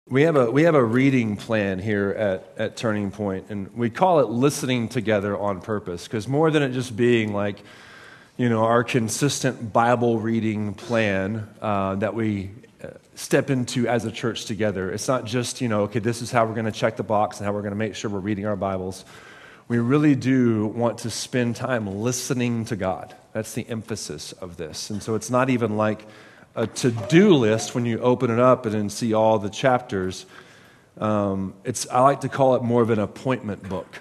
We have a reading plan here at Turning Point, and we call it Listening Together on Purpose, because more than it just being like, our consistent Bible reading plan that we step into as a church together. It's not just, okay, this is how we're going to check the box and how we're going to make sure we're reading our Bibles. We really do want to spend time listening to God. That's the emphasis of this. And so it's not even like a to-do list when you open it up and then see all the chapters. I like to call it more of an appointment book.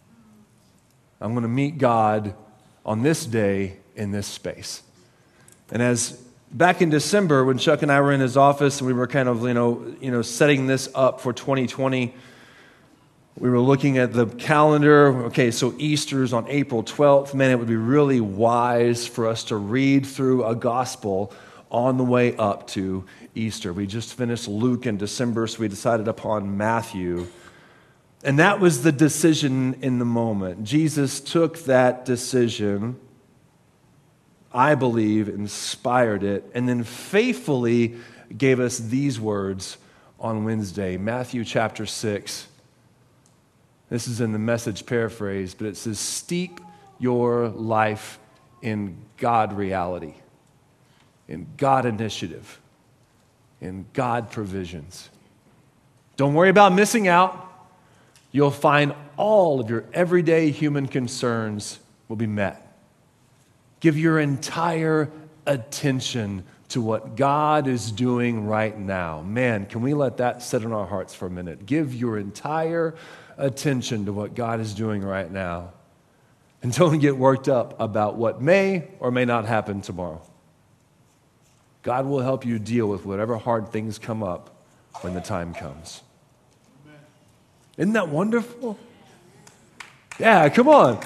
I'm going to meet God on this day in this space. And as back in December, when Chuck and I were in his office and we were kind of setting this up for 2020, we were looking at the calendar. Okay, so Easter's on April 12th. Man, it would be really wise for us to read through a gospel on the way up to Easter. We just finished Luke in December, so we decided upon Matthew. And that was the decision in the moment. Jesus took that decision, I believe, inspired it, and then faithfully gave us these words on Wednesday. Matthew chapter 6. This is in the Message paraphrase, but it says, steep your life in God reality, in God initiative, in God provisions. Don't worry about missing out. You'll find all of your everyday human concerns will be met. Give your entire attention to what God is doing right now. Man, can we let that sit in our hearts for a minute? Give your entire attention to what God is doing right now. And don't get worked up about what may or may not happen tomorrow. God will help you deal with whatever hard things come up when the time comes. Amen. Isn't that wonderful? Yeah, come on.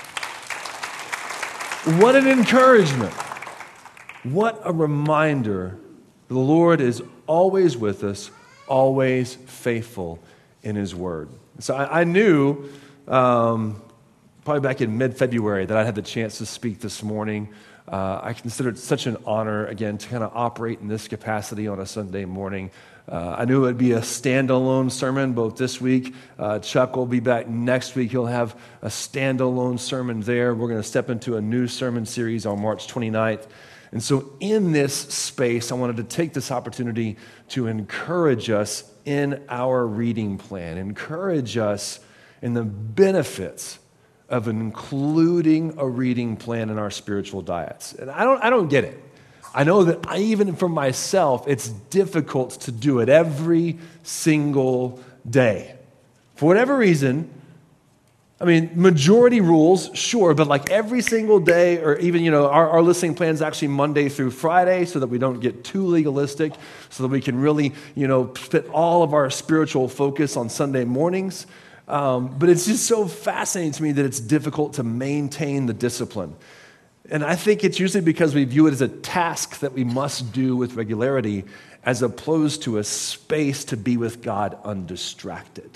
What an encouragement. What a reminder. The Lord is always with us, always faithful in His Word. So I knew probably back in mid-February that I'd had the chance to speak this morning. I consider it such an honor, again, to kind of operate in this capacity on a Sunday morning. I knew it would be a standalone sermon both this week. Chuck will be back next week. He'll have a standalone sermon there. We're going to step into a new sermon series on March 29th. And so in this space, I wanted to take this opportunity to encourage us in our reading plan, encourage us in the benefits of including a reading plan in our spiritual diets. And I don't get it. I know that even for myself, it's difficult to do it every single day. For whatever reason, majority rules, sure, but like every single day, or even, our listening plan is actually Monday through Friday so that we don't get too legalistic, so that we can really, fit all of our spiritual focus on Sunday mornings. But it's just so fascinating to me that it's difficult to maintain the discipline. And I think it's usually because we view it as a task that we must do with regularity, as opposed to a space to be with God undistracted.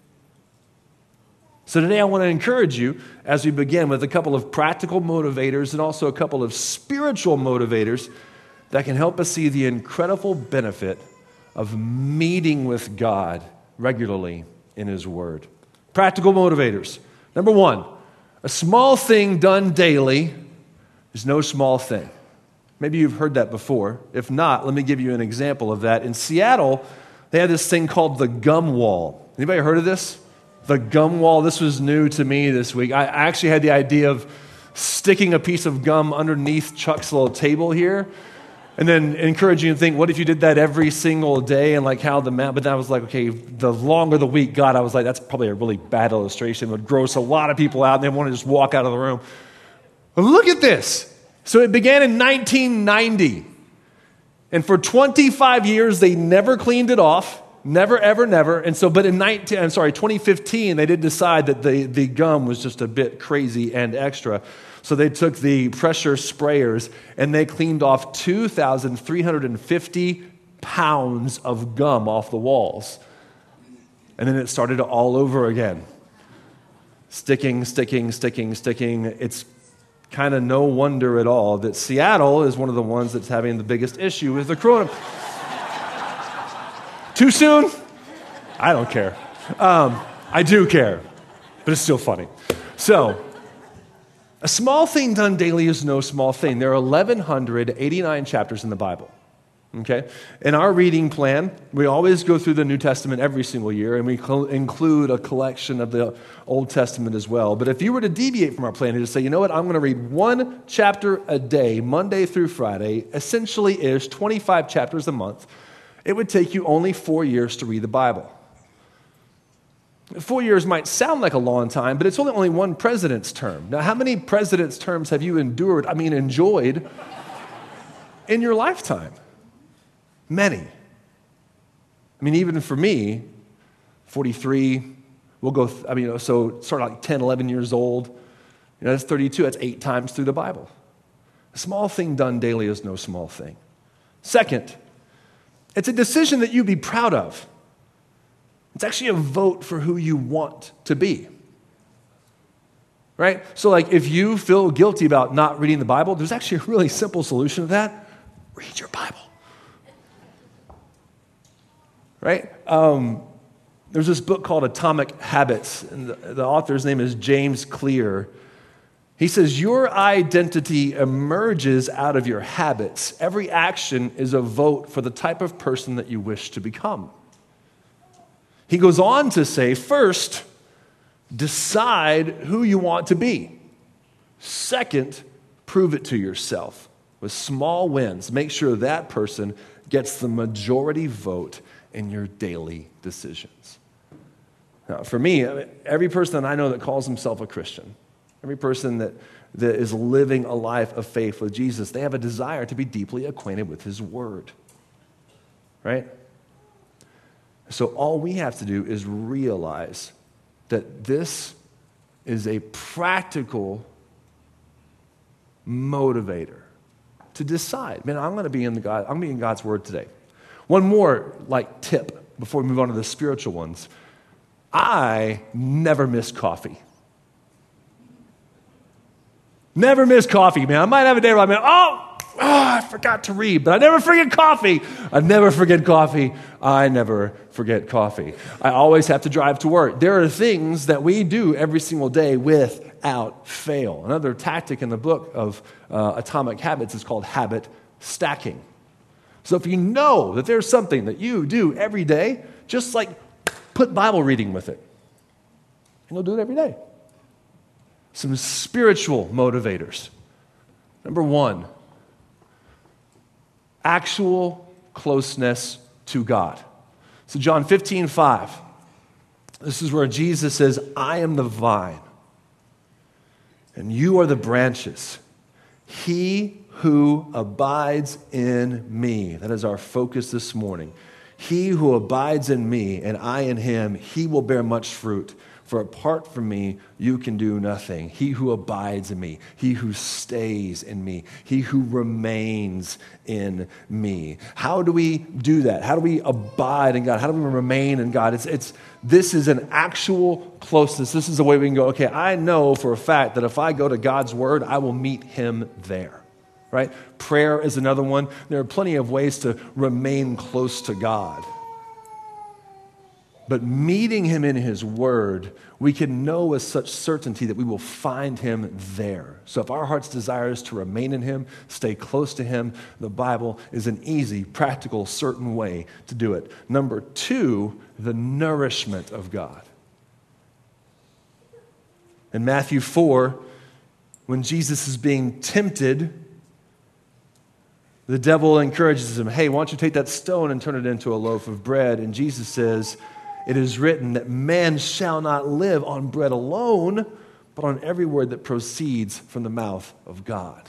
So today I want to encourage you as we begin with a couple of practical motivators and also a couple of spiritual motivators that can help us see the incredible benefit of meeting with God regularly in His Word. Practical motivators. Number one, a small thing done daily is no small thing. Maybe you've heard that before. If not, let me give you an example of that. In Seattle, they had this thing called the gum wall. Anybody heard of this? The gum wall. This was new to me this week. I actually had the idea of sticking a piece of gum underneath Chuck's little table here, and then encouraging you to think, what if you did that every single day, and like how the map, but then I was like, okay, the longer the week got, I was like, that's probably a really bad illustration. It would gross a lot of people out, and they want to just walk out of the room. But look at this. So it began in 1990, and for 25 years, they never cleaned it off. Never, ever, never. And so, but in 2015, they did decide that the gum was just a bit crazy and extra. So they took the pressure sprayers and they cleaned off 2,350 pounds of gum off the walls. And then it started all over again. Sticking. It's kind of no wonder at all that Seattle is one of the ones that's having the biggest issue with the coronavirus. Too soon? I don't care. I do care, but it's still funny. So, a small thing done daily is no small thing. There are 1,189 chapters in the Bible. Okay? In our reading plan, we always go through the New Testament every single year, and we include a collection of the Old Testament as well. But if you were to deviate from our plan and just say, you know what, I'm going to read one chapter a day, Monday through Friday, essentially is 25 chapters a month, it would take you only 4 years to read the Bible. 4 years might sound like a long time, but it's only one president's term. Now, how many president's terms have you enjoyed in your lifetime? Many. I mean, even for me, 43, we'll go, so sort of like 10, 11 years old, that's 32, that's 8 times through the Bible. A small thing done daily is no small thing. Second, it's a decision that you'd be proud of. It's actually a vote for who you want to be. Right? So like if you feel guilty about not reading the Bible, there's actually a really simple solution to that. Read your Bible. Right? There's this book called Atomic Habits, and the author's name is James Clear. He says, your identity emerges out of your habits. Every action is a vote for the type of person that you wish to become. He goes on to say, first, decide who you want to be. Second, prove it to yourself with small wins. Make sure that person gets the majority vote in your daily decisions. Now, for me, every person that I know that calls himself a Christian, every person that is living a life of faith with Jesus, they have a desire to be deeply acquainted with his word. Right? So all we have to do is realize that this is a practical motivator to decide, man, I'm going to be in God's word today. One more tip before we move on to the spiritual ones. I never miss coffee. Never miss coffee, man. I might have a day where I'm I forgot to read, but I never forget coffee. I never forget coffee. I never forget coffee. I always have to drive to work. There are things that we do every single day without fail. Another tactic in the book of Atomic Habits is called habit stacking. So if you know that there's something that you do every day, just put Bible reading with it. And you'll do it every day. Some spiritual motivators. Number 1, actual closeness to God. So John 15:5. This is where Jesus says, I am the vine, and you are the branches. He who abides in me. That is our focus this morning. He who abides in me and I in him, he will bear much fruit. For apart from me, you can do nothing. He who abides in me, he who stays in me, he who remains in me. How do we do that? How do we abide in God? How do we remain in God? This is an actual closeness. This is the way we can go, okay, I know for a fact that if I go to God's word, I will meet him there. Right? Prayer is another one. There are plenty of ways to remain close to God. But meeting him in his word, we can know with such certainty that we will find him there. So if our heart's desire is to remain in him, stay close to him, the Bible is an easy, practical, certain way to do it. Number 2, the nourishment of God. In Matthew 4, when Jesus is being tempted, the devil encourages him, hey, why don't you take that stone and turn it into a loaf of bread? And Jesus says, it is written that man shall not live on bread alone, but on every word that proceeds from the mouth of God.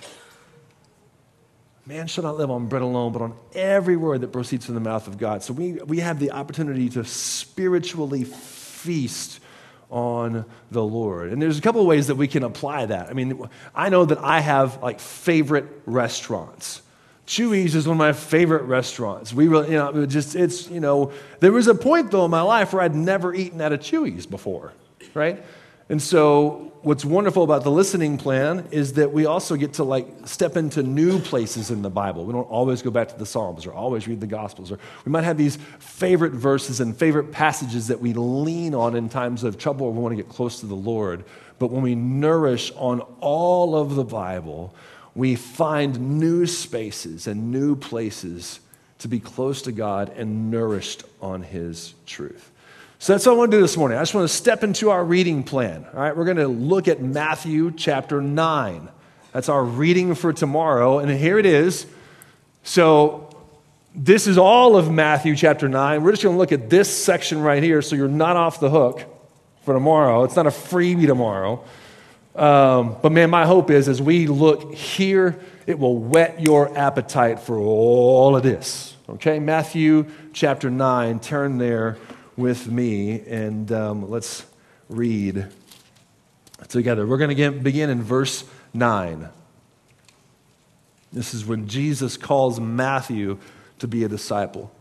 Man shall not live on bread alone, but on every word that proceeds from the mouth of God. So we have the opportunity to spiritually feast on the Lord. And there's a couple of ways that we can apply that. I mean, I know that I have favorite restaurants. Chuy's is one of my favorite restaurants. We really, there was a point though in my life where I'd never eaten at a Chuy's before, right? And so what's wonderful about the listening plan is that we also get to step into new places in the Bible. We don't always go back to the Psalms or always read the Gospels. Or we might have these favorite verses and favorite passages that we lean on in times of trouble or we want to get close to the Lord. But when we nourish on all of the Bible, we find new spaces and new places to be close to God and nourished on His truth. So that's what I want to do this morning. I just want to step into our reading plan. All right, we're going to look at Matthew chapter 9. That's our reading for tomorrow, and here it is. So this is all of Matthew chapter 9. We're just going to look at this section right here so you're not off the hook for tomorrow. It's not a freebie tomorrow. But man, my hope is as we look here, it will whet your appetite for all of this. Okay, Matthew chapter 9, turn there with me and let's read together. We're going to begin in verse 9. This is when Jesus calls Matthew to be a disciple.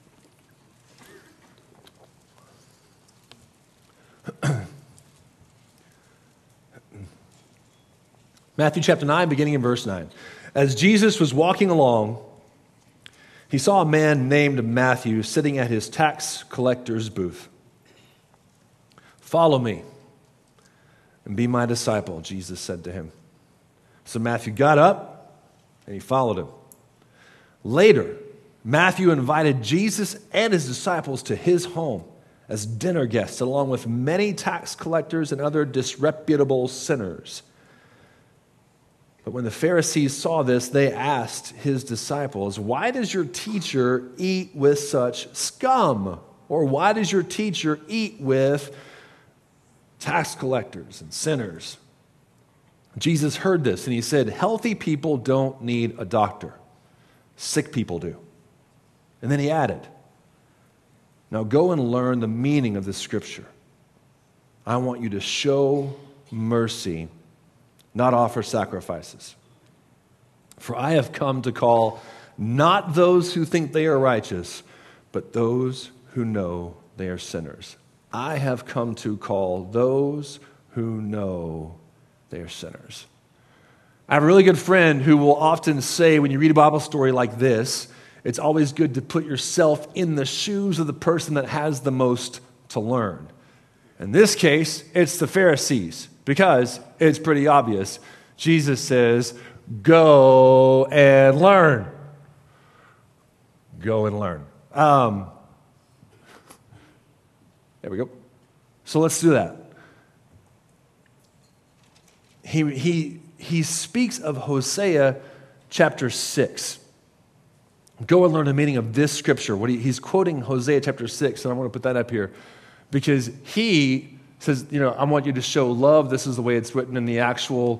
Matthew chapter 9, beginning in verse 9. As Jesus was walking along, he saw a man named Matthew sitting at his tax collector's booth. "Follow me and be my disciple," Jesus said to him. So Matthew got up and he followed him. Later, Matthew invited Jesus and his disciples to his home as dinner guests, along with many tax collectors and other disreputable sinners. But when the Pharisees saw this, they asked his disciples, "Why does your teacher eat with such scum?" Or "Why does your teacher eat with tax collectors and sinners?" Jesus heard this and he said, "Healthy people don't need a doctor. Sick people do." And then he added, "Now go and learn the meaning of this scripture. I want you to show mercy, not offer sacrifices. For I have come to call not those who think they are righteous, but those who know they are sinners." I have come to call those who know they are sinners. I have a really good friend who will often say, when you read a Bible story like this, it's always good to put yourself in the shoes of the person that has the most to learn. In this case, it's the Pharisees, because it's pretty obvious. Jesus says, go and learn. Go and learn. There we go. So let's do that. He speaks of Hosea chapter 6. Go and learn the meaning of this scripture. He's quoting Hosea chapter 6, and I want to put that up here, because he says, I want you to show love. This is the way it's written in the actual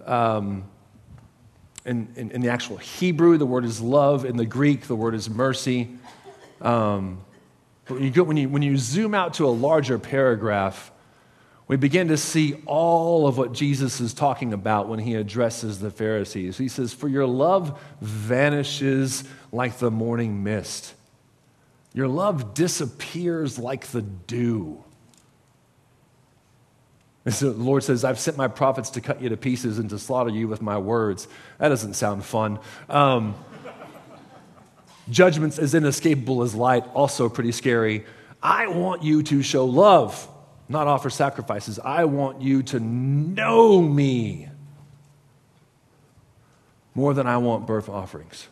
in the actual Hebrew. The word is love. In the Greek, the word is mercy. But when you zoom out to a larger paragraph, we begin to see all of what Jesus is talking about when he addresses the Pharisees. He says, "For your love vanishes like the morning mist. Your love disappears like the dew." And so the Lord says, "I've sent my prophets to cut you to pieces and to slaughter you with my words." That doesn't sound fun. Judgment's as inescapable as light, also pretty scary. I want you to show love, not offer sacrifices. I want you to know me more than I want birth offerings.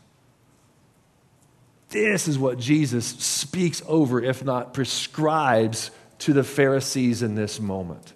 This is what Jesus speaks over, if not prescribes, to the Pharisees in this moment.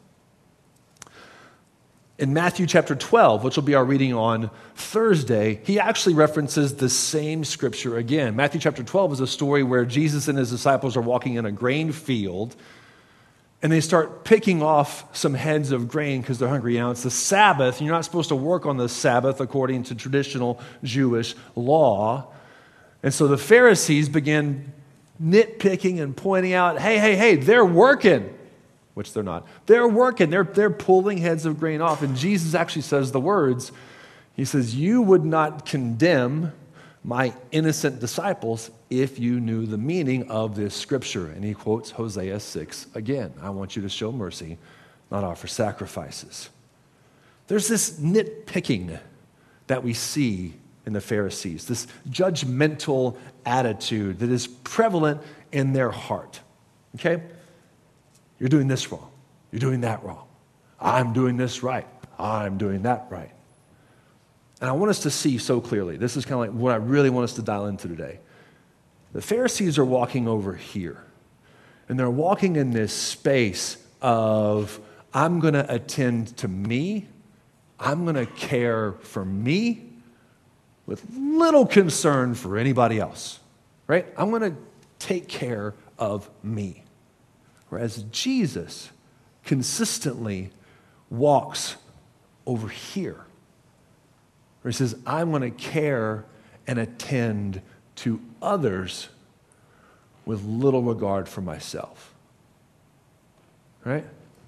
In Matthew chapter 12, which will be our reading on Thursday, he actually references the same scripture again. Matthew chapter 12 is a story where Jesus and his disciples are walking in a grain field, and they start picking off some heads of grain because they're hungry. Now, it's the Sabbath. You're not supposed to work on the Sabbath according to traditional Jewish law. And so the Pharisees begin nitpicking and pointing out, hey, they're working. Which they're not. They're working. They're pulling heads of grain off. And Jesus actually says the words. He says, "You would not condemn my innocent disciples if you knew the meaning of this scripture." And he quotes Hosea 6 again. I want you to show mercy, not offer sacrifices. There's this nitpicking that we see in the Pharisees, this judgmental attitude that is prevalent in their heart. Okay? You're doing this wrong. You're doing that wrong. I'm doing this right. I'm doing that right. And I want us to see so clearly. This is kind of like what I really want us to dial into today. The Pharisees are walking over here. And they're walking in this space of, I'm going to attend to me. I'm going to care for me with little concern for anybody else. Right? I'm going to take care of me. Whereas Jesus consistently walks over here, where he says, I'm going to care and attend to others with little regard for myself. Right?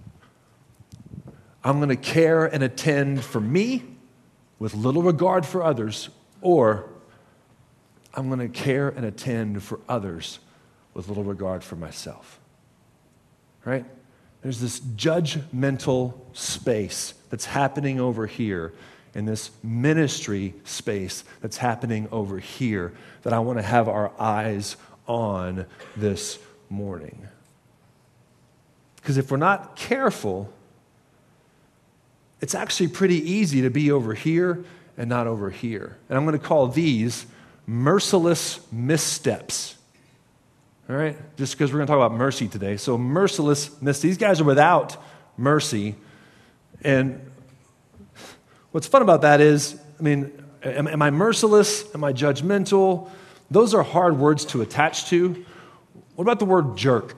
I'm going to care and attend for me with little regard for others, or I'm going to care and attend for others with little regard for myself. Right? There's this judgmental space that's happening over here, and this ministry space that's happening over here that I want to have our eyes on this morning. Because if we're not careful, it's actually pretty easy to be over here and not over here. And I'm going to call these merciless missteps. All right? Just because we're going to talk about mercy today. So merciless missteps. These guys are without mercy. And what's fun about that is, I mean, am I merciless? Am I judgmental? Those are hard words to attach to. What about the word jerk?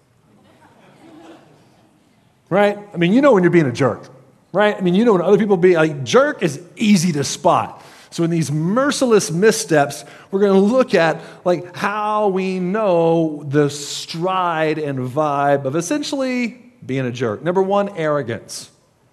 Right? I mean, you know when you're being a jerk. Right? I mean, you know when other people be like, jerk is easy to spot. So in these merciless missteps, we're going to look at like how we know the stride and vibe of essentially being a jerk. Number one, arrogance.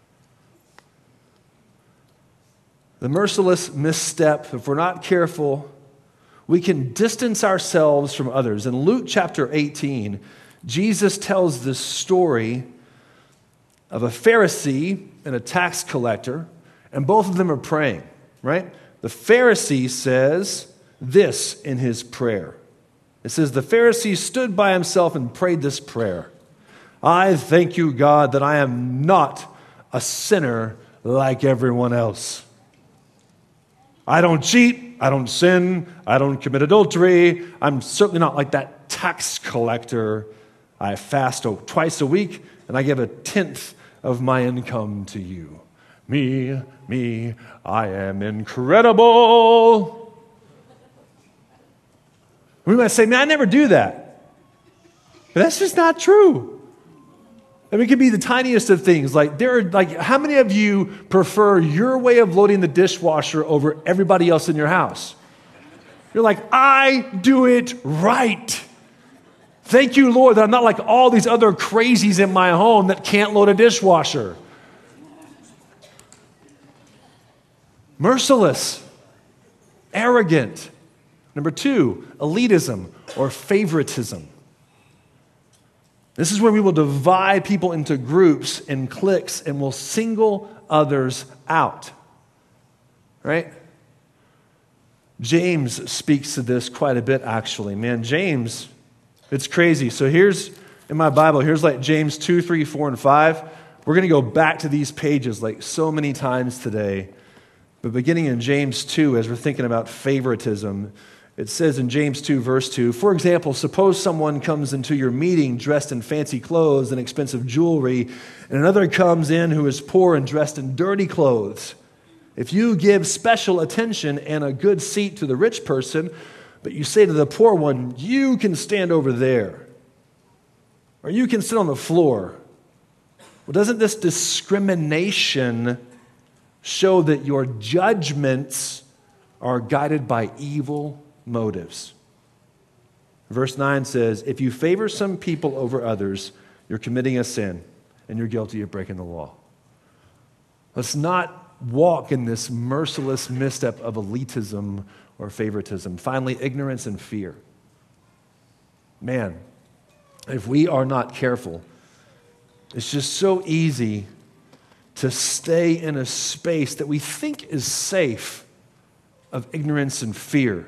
The merciless misstep, if we're not careful, we can distance ourselves from others. In Luke chapter 18, Jesus tells this story of a Pharisee and a tax collector, and both of them are praying, right? The Pharisee says this in his prayer. It says, the Pharisee stood by himself and prayed this prayer. I thank you, God, that I am not a sinner like everyone else. I don't cheat, I don't sin, I don't commit adultery. I'm certainly not like that tax collector. I fast twice a week, and I give a tenth of my income to you. Me, I am incredible. We might say, man, I never do that. But that's just not true. I mean, it could be the tiniest of things. Like, how many of you prefer your way of loading the dishwasher over everybody else in your house? You're like, I do it right. Thank you, Lord, that I'm not like all these other crazies in my home that can't load a dishwasher. Merciless, arrogant. Number two, elitism or favoritism. This is where we will divide people into groups and cliques and will single others out. Right? James speaks to this quite a bit, actually. Man, James, it's crazy. So here's, in my Bible, here's like James 2, 3, 4, and 5. We're going to go back to these pages like so many times today. But beginning in James 2, as we're thinking about favoritism, it says in James 2, verse 2, for example, suppose someone comes into your meeting dressed in fancy clothes and expensive jewelry, and another comes in who is poor and dressed in dirty clothes. If you give special attention and a good seat to the rich person, but you say to the poor one, you can stand over there, or you can sit on the floor. Well, doesn't this discrimination show that your judgments are guided by evil motives? Verse 9 says, if you favor some people over others, you're committing a sin and you're guilty of breaking the law. Let's not walk in this merciless misstep of elitism or favoritism. Finally, ignorance and fear. Man, if we are not careful, It's just so easy to stay in a space that we think is safe of ignorance and fear.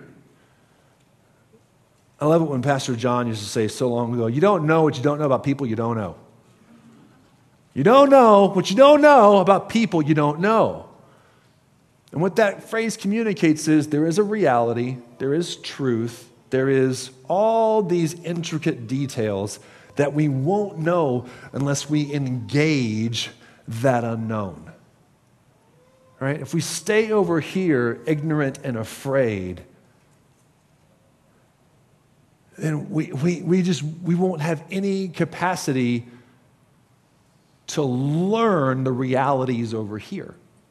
I love it when Pastor John used to say so long ago, you don't know what you don't know about people you don't know. You don't know what you don't know about people you don't know. And what that phrase communicates is there is a reality, there is truth, there is all these intricate details that we won't know unless we engage that unknown. Right? If we stay over here ignorant and afraid, then we won't have any capacity to learn the realities over here.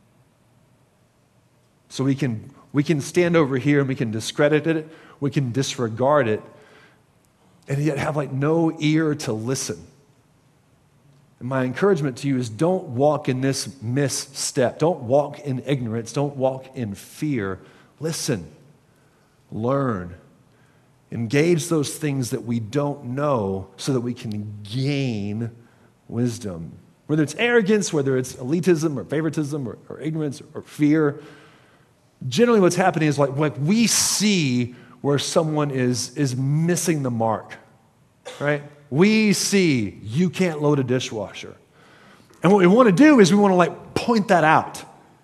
So we can stand over here and we can discredit it, we can disregard it, and yet have like no ear to listen. And my encouragement to you is don't walk in this misstep. Don't walk in ignorance. Don't walk in fear. Listen, learn, engage those things that we don't know so that we can gain wisdom. Whether it's arrogance, whether it's elitism or favoritism or ignorance or fear, generally what's happening is like we see where someone is missing the mark, right? We see you can't load a dishwasher. And what we want to do is we want to like point that out.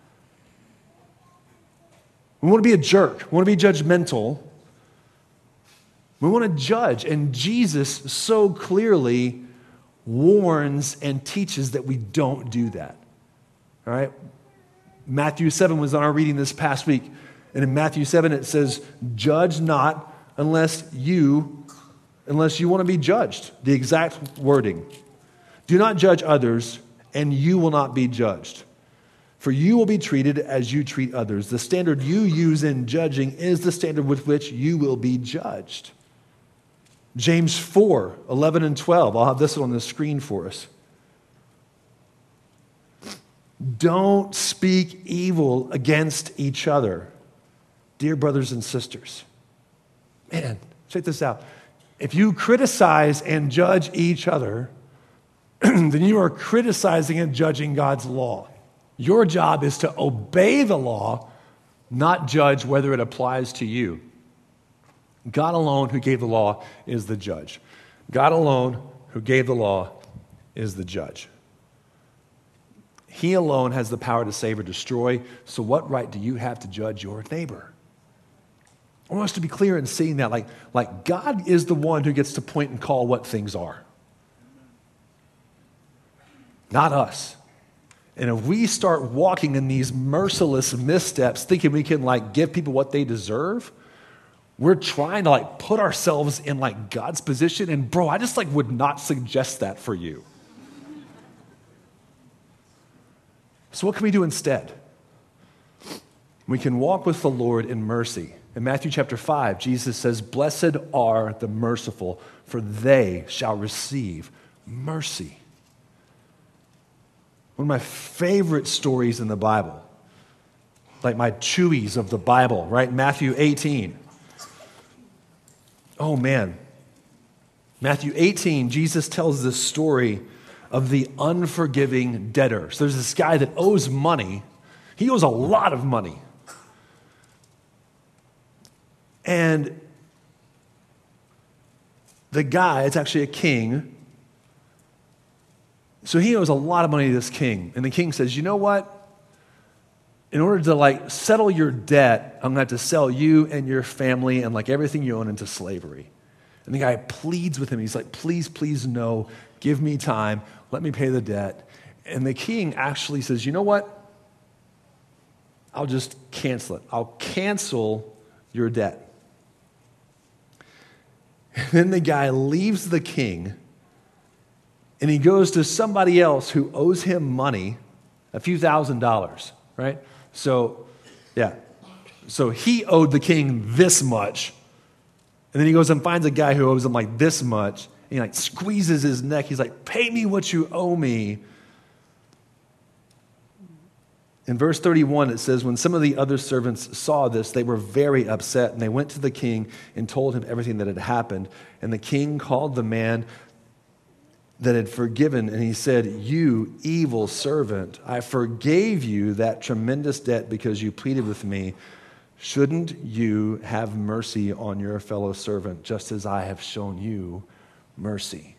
We want to be a jerk. We want to be judgmental. We want to judge. And Jesus so clearly warns and teaches that we don't do that. All right? Matthew 7 was on our reading this past week. And in Matthew 7 it says, judge not unless you want to be judged. The exact wording. Do not judge others, and you will not be judged. For you will be treated as you treat others. The standard you use in judging is the standard with which you will be judged. James 4, 11 and 12. I'll have this on the screen for us. Don't speak evil against each other, dear brothers and sisters. Man, check this out. If you criticize and judge each other, then you are criticizing and judging God's law. Your job is to obey the law, not judge whether it applies to you. God alone who gave the law is the judge. God alone who gave the law is the judge. He alone has the power to save or destroy, so what right do you have to judge your neighbor? I want us to be clear in seeing that, like God is the one who gets to point and call what things are. Not us. And if we start walking in these merciless missteps, thinking we can like give people what they deserve, we're trying to like put ourselves in like God's position. And bro, I just like would not suggest that for you. So what can we do instead? We can walk with the Lord in mercy. In Matthew chapter 5, Jesus says, blessed are the merciful, for they shall receive mercy. One of my favorite stories in the Bible, like my chewies of the Bible, right? Matthew 18. Oh man. Matthew 18, Jesus tells this story of the unforgiving debtor. So there's this guy that owes money. He owes a lot of money. And the guy, it's actually a king. So he owes a lot of money to this king. And the king says, you know what? In order to like settle your debt, I'm going to have to sell you and your family and like everything you own into slavery. And the guy pleads with him. He's like, please, please no. Give me time. Let me pay the debt. And the king actually says, you know what? I'll just cancel it. I'll cancel your debt. And then the guy leaves the king and he goes to somebody else who owes him money, a few $1,000s, right? So, yeah. So he owed the king this much. And then he goes and finds a guy who owes him like this much. And he like squeezes his neck. He's like, pay me what you owe me. In verse 31, it says, when some of the other servants saw this, they were very upset, and they went to the king and told him everything that had happened. And the king called the man that had forgiven, and he said, "You evil servant, I forgave you that tremendous debt because you pleaded with me. Shouldn't you have mercy on your fellow servant, just as I have shown you mercy?"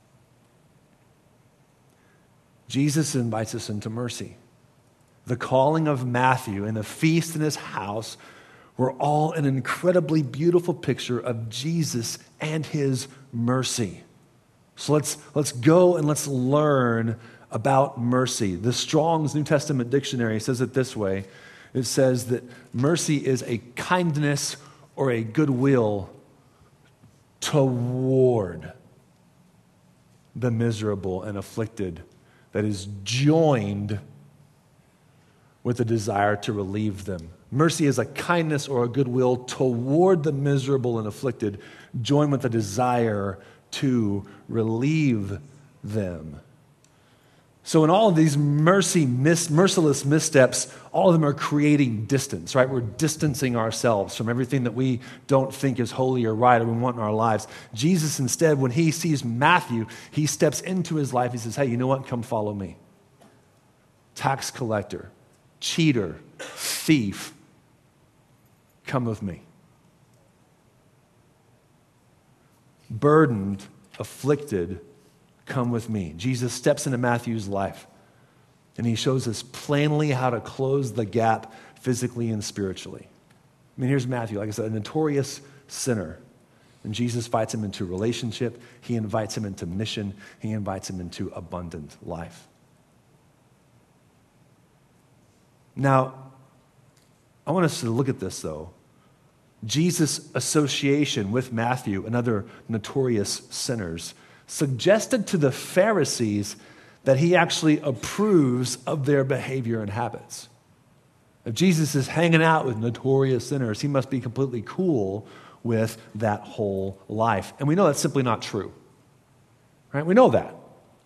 Jesus invites us into mercy. The calling of Matthew and the feast in his house were all an incredibly beautiful picture of Jesus and his mercy. So let's go and let's learn about mercy. The Strong's New Testament Dictionary says it this way. It says that mercy is a kindness or a goodwill toward the miserable and afflicted that is joined with a desire to relieve them. Mercy is a kindness or a goodwill toward the miserable and afflicted, joined with a desire to relieve them. So in all of these merciless missteps, all of them are creating distance, right? We're distancing ourselves from everything that we don't think is holy or right or we want in our lives. Jesus instead, when he sees Matthew, he steps into his life. He says, "Hey, you know what? Come follow me. Tax collector, cheater, thief, come with me. Burdened, afflicted, come with me." Jesus steps into Matthew's life, and he shows us plainly how to close the gap physically and spiritually. I mean, here's Matthew, like I said, a notorious sinner. And Jesus invites him into relationship. He invites him into mission. He invites him into abundant life. Now, I want us to look at this, though. Jesus' association with Matthew and other notorious sinners suggested to the Pharisees that he actually approves of their behavior and habits. If Jesus is hanging out with notorious sinners, he must be completely cool with that whole life. And we know that's simply not true. Right? We know that.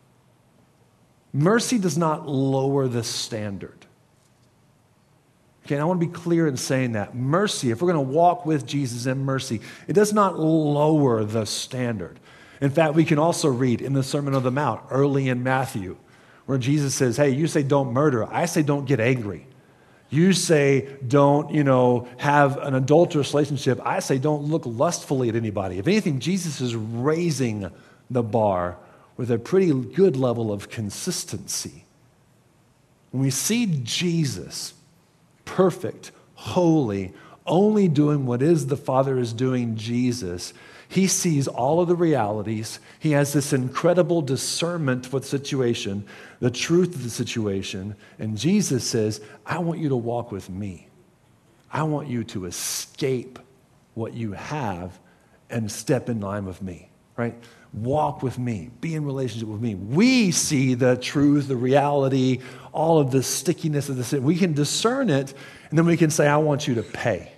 Mercy does not lower the standard. Okay, and I want to be clear in saying that. Mercy, if we're going to walk with Jesus in mercy, it does not lower the standard. In fact, we can also read in the Sermon on the Mount, early in Matthew, where Jesus says, "Hey, you say don't murder. I say don't get angry. You say don't, have an adulterous relationship. I say don't look lustfully at anybody." If anything, Jesus is raising the bar with a pretty good level of consistency. When we see Jesus, perfect, holy, only doing what is the Father is doing, Jesus, he sees all of the realities. He has this incredible discernment for the situation, the truth of the situation. And Jesus says, "I want you to walk with me. I want you to escape what you have and step in line with me," right? Walk with me. Be in relationship with me. We see the truth, the reality, all of the stickiness of the sin. We can discern it, and then we can say, "I want you to pay."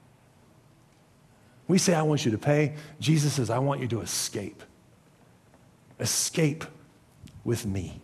We say, "I want you to pay." Jesus says, "I want you to escape. Escape with me."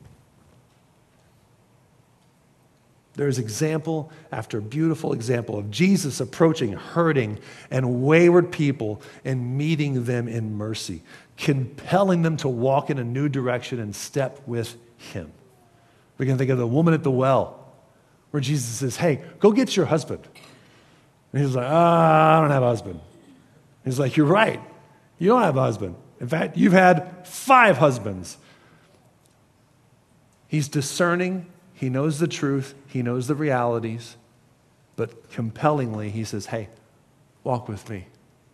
There's example after beautiful example of Jesus approaching hurting and wayward people and meeting them in mercy, compelling them to walk in a new direction and step with him. We can think of the woman at the well, where Jesus says, "Hey, go get your husband." And he's like, "I don't have a husband." He's like, "You're right. You don't have a husband. In fact, you've had 5 husbands." He's discerning. He knows the truth. He knows the realities. But compellingly, he says, "Hey, walk with me.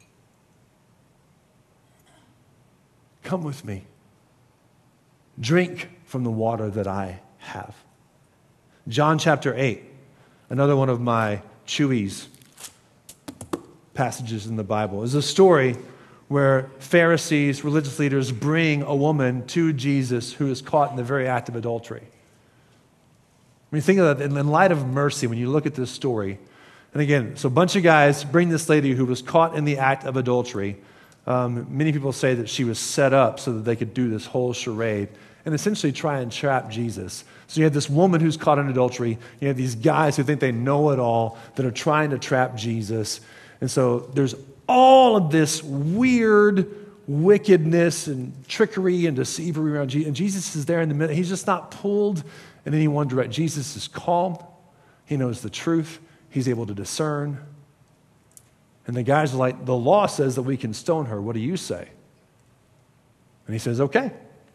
Come with me. Drink from the water that I have." John chapter 8, another one of my Chewy's passages in the Bible, is a story where Pharisees, religious leaders, bring a woman to Jesus who is caught in the very act of adultery. When you think of that, in light of mercy, when you look at this story, and again, so a bunch of guys bring this lady who was caught in the act of adultery. Many people say that she was set up so that they could do this whole charade and essentially try and trap Jesus. So you have this woman who's caught in adultery. You have these guys who think they know it all that are trying to trap Jesus. And so there's all of this weird wickedness and trickery and deceivery around Jesus. And Jesus is there in the middle. He's just not pulled in any one direction. Jesus is calm. He knows the truth. He's able to discern. And the guys are like, the law says that we can stone her. What do you say? And he says, okay.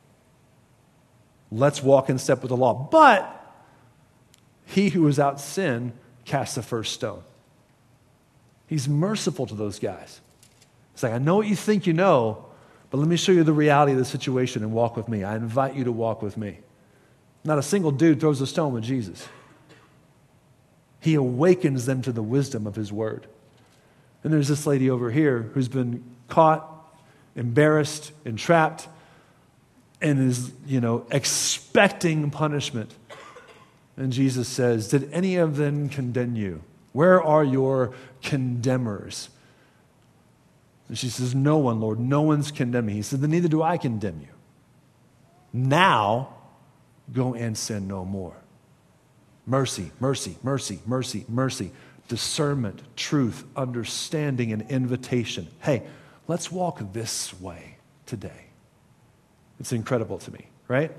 Let's walk in step with the law. But he who is without sin cast the first stone. He's merciful to those guys. It's like, I know what you think you know, but let me show you the reality of the situation and walk with me. I invite you to walk with me. Not a single dude throws a stone with Jesus. He awakens them to the wisdom of his word. And there's this lady over here who's been caught, embarrassed, entrapped, and is, expecting punishment. And Jesus says, did any of them condemn you? Where are your condemners? And she says, no one, Lord, no one's condemned me. He said, then neither do I condemn you. Now, go and sin no more. Mercy, mercy, mercy, mercy, mercy. Discernment, truth, understanding, and invitation. Hey, let's walk this way today. It's incredible to me, right?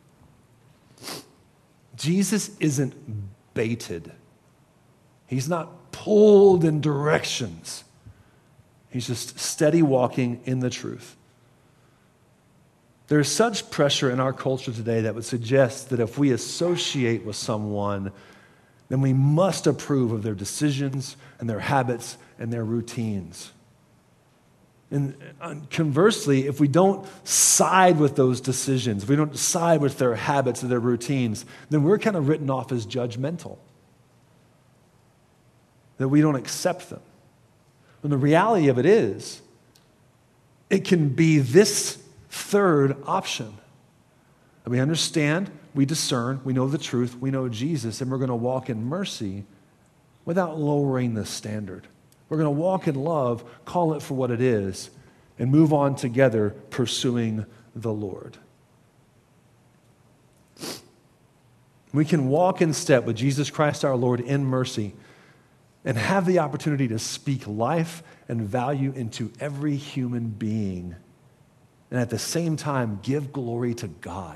Jesus isn't baited. He's not pulled in directions. He's just steady walking in the truth. There's such pressure in our culture today that would suggest that if we associate with someone, then we must approve of their decisions and their habits and their routines. And conversely, if we don't side with those decisions, if we don't side with their habits or their routines, then we're kind of written off as judgmental. That we don't accept them. And the reality of it is, it can be this third option. And we understand, we discern, we know the truth, we know Jesus, and we're going to walk in mercy without lowering the standard. We're going to walk in love, call it for what it is, and move on together pursuing the Lord. We can walk in step with Jesus Christ our Lord in mercy and have the opportunity to speak life and value into every human being, and at the same time give glory to God,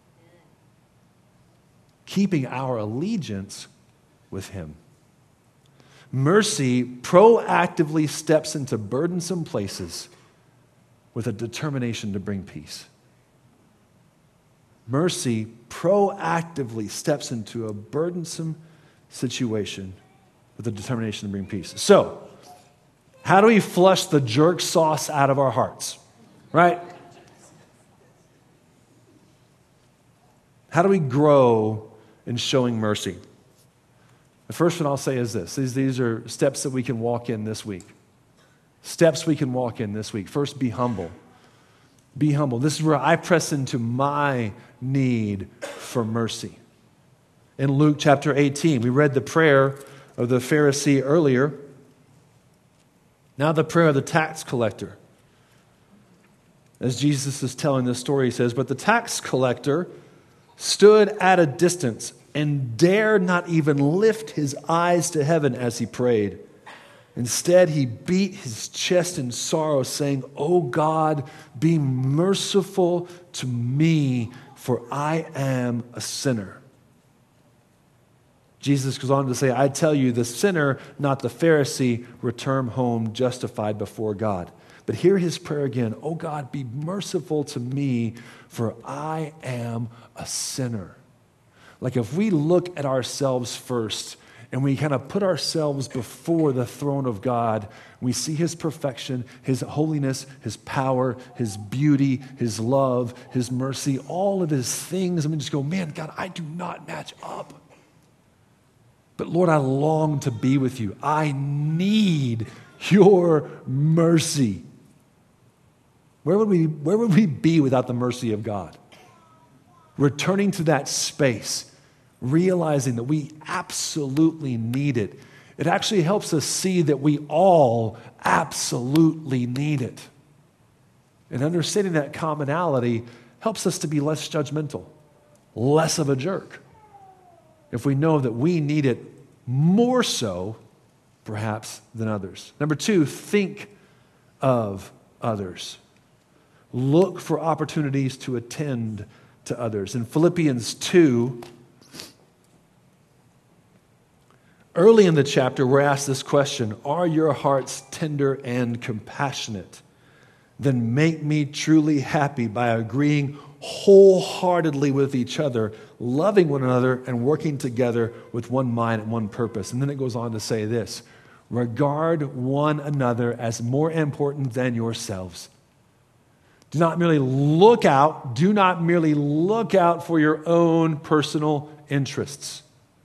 keeping our allegiance with Him. Mercy proactively steps into burdensome places with a determination to bring peace. Mercy proactively steps into a burdensome situation with a determination to bring peace. So, how do we flush the jerk sauce out of our hearts? Right? How do we grow in showing mercy? The first one I'll say is this. These are steps that we can walk in this week. Steps we can walk in this week. First, be humble. Be humble. This is where I press into my need for mercy. In Luke chapter 18, we read the prayer of the Pharisee earlier. Now the prayer of the tax collector. As Jesus is telling this story, he says, but the tax collector stood at a distance and dared not even lift his eyes to heaven as he prayed. Instead, he beat his chest in sorrow, saying, "O God, be merciful to me, for I am a sinner." Jesus goes on to say, I tell you, the sinner, not the Pharisee, return home justified before God. But hear his prayer again. "O God, be merciful to me, for I am a sinner." Like if we look at ourselves first and we kind of put ourselves before the throne of God, we see His perfection, His holiness, His power, His beauty, His love, His mercy, all of His things. And we just go, man, God, I do not match up. But Lord, I long to be with you. I need your mercy. Where would we be without the mercy of God? Returning to that space, realizing that we absolutely need it. It actually helps us see that we all absolutely need it. And understanding that commonality helps us to be less judgmental, less of a jerk. If we know that we need it more so, perhaps, than others. Number two, think of others. Look for opportunities to attend to others. In Philippians 2, early in the chapter, we're asked this question: are your hearts tender and compassionate? Then make me truly happy by agreeing wholeheartedly with each other, loving one another, and working together with one mind and one purpose. And then it goes on to say this: regard one another as more important than yourselves. Do not merely look out for your own personal interests,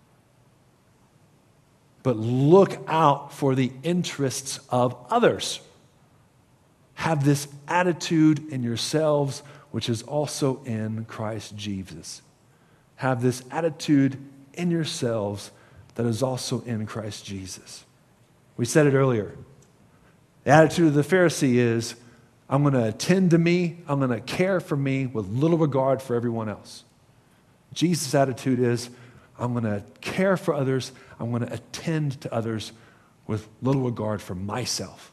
but look out for the interests of others. Have this attitude in yourselves, which is also in Christ Jesus. Have this attitude in yourselves that is also in Christ Jesus. We said it earlier. The attitude of the Pharisee is, I'm going to attend to me, I'm going to care for me with little regard for everyone else. Jesus' attitude is, I'm going to care for others, I'm going to attend to others with little regard for myself.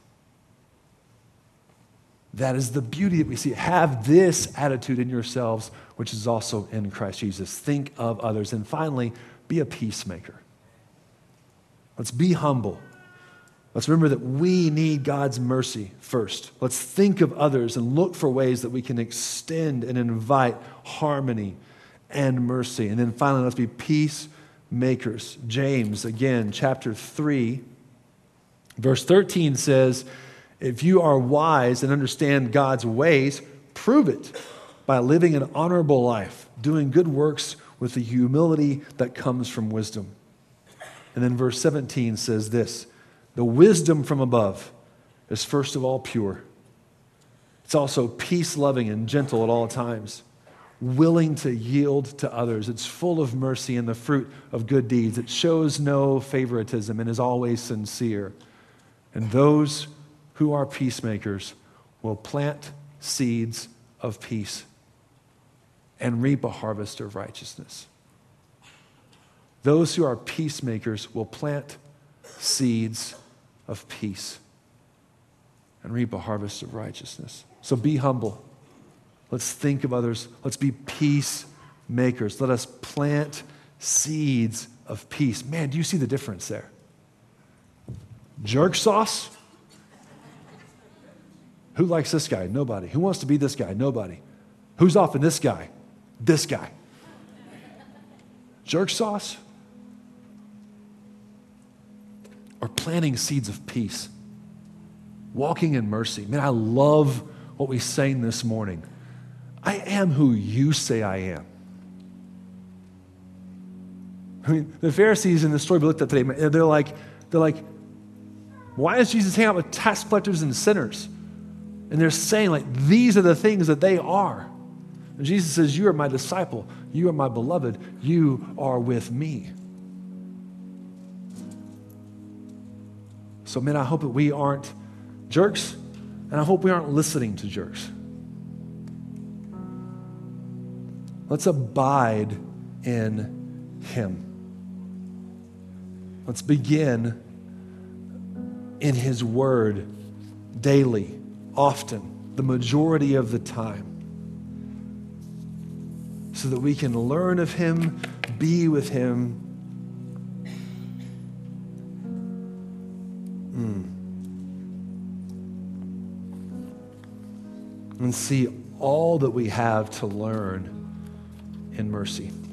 That is the beauty that we see. Have this attitude in yourselves, which is also in Christ Jesus. Think of others. And finally, be a peacemaker. Let's be humble. Let's remember that we need God's mercy first. Let's think of others and look for ways that we can extend and invite harmony and mercy. And then finally, let's be peacemakers. James, again, chapter 3, verse 13 says, if you are wise and understand God's ways, prove it by living an honorable life, doing good works with the humility that comes from wisdom. And then verse 17 says this: the wisdom from above is first of all pure. It's also peace-loving and gentle at all times, willing to yield to others. It's full of mercy and the fruit of good deeds. It shows no favoritism and is always sincere. And those who are peacemakers will plant seeds of peace and reap a harvest of righteousness. Those who are peacemakers will plant seeds of peace and reap a harvest of righteousness. So be humble. Let's think of others. Let's be peacemakers. Let us plant seeds of peace. Man, do you see the difference there? Jerk sauce? Who likes this guy? Nobody. Who wants to be this guy? Nobody. Who's off in this guy? This guy. Jerk sauce? Or planting seeds of peace. Walking in mercy. Man, I love what we sang this morning. I am who you say I am. I mean, the Pharisees in the story we looked at today, they're like, why does Jesus hang out with tax collectors and sinners? And they're saying, like, these are the things that they are. And Jesus says, you are my disciple. You are my beloved. You are with me. So, man, I hope that we aren't jerks, and I hope we aren't listening to jerks. Let's abide in Him. Let's begin in His Word daily, often, the majority of the time, so that we can learn of Him, be with Him, and see all that we have to learn in mercy.